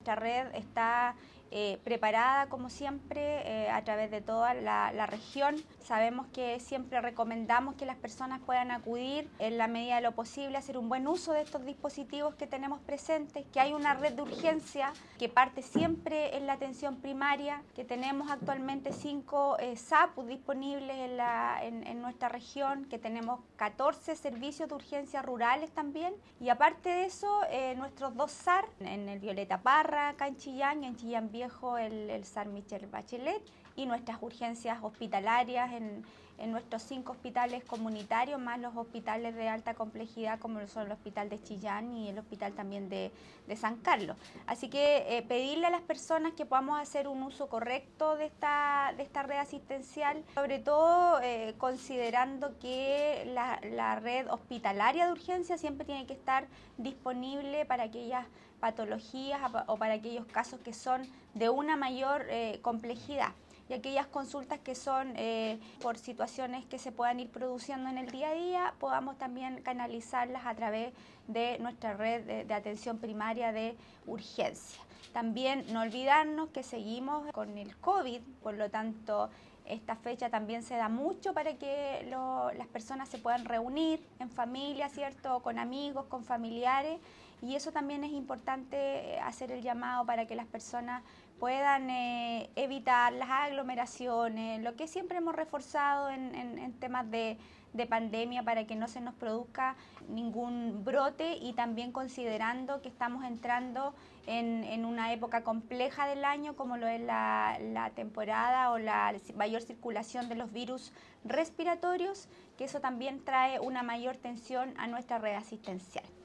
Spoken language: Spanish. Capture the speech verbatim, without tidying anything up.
nuestra red está eh, preparada, como siempre, eh, a través de toda la, la región. Sabemos que siempre recomendamos que las personas puedan acudir en la medida de lo posible, hacer un buen uso de estos dispositivos que tenemos presentes, que hay una red de urgencia que parte siempre en la atención primaria, que tenemos actualmente cinco eh, S A P disponibles en, la, en, en nuestra región, que tenemos catorce servicios de urgencia rurales también, y aparte de eso, eh, nuestros dos S A R, en el Violeta Parra, acá en Chillán, y en Chillán Viejo el, el S A R Michelle Bachelet, y nuestras urgencias hospitalarias en, en nuestros cinco hospitales comunitarios, más los hospitales de alta complejidad como son el Hospital de Chillán y el Hospital también de, de San Carlos. Así que eh, pedirle a las personas que podamos hacer un uso correcto de esta, de esta red asistencial, sobre todo eh, considerando que la, la red hospitalaria de urgencia siempre tiene que estar disponible para aquellas patologías o para aquellos casos que son de una mayor eh, complejidad, y aquellas consultas que son eh, por situaciones que se puedan ir produciendo en el día a día, podamos también canalizarlas a través de nuestra red de, de atención primaria de urgencia. También no olvidarnos que seguimos con el COVID, por lo tanto esta fecha también se da mucho para que lo, las personas se puedan reunir en familia, ¿cierto?, con amigos, con familiares, y eso también es importante hacer el llamado para que las personas puedan eh, evitar las aglomeraciones, lo que siempre hemos reforzado en, en, en temas de, de pandemia, para que no se nos produzca ningún brote, y también considerando que estamos entrando en, en una época compleja del año como lo es la, la temporada o la mayor circulación de los virus respiratorios, que eso también trae una mayor tensión a nuestra red asistencial.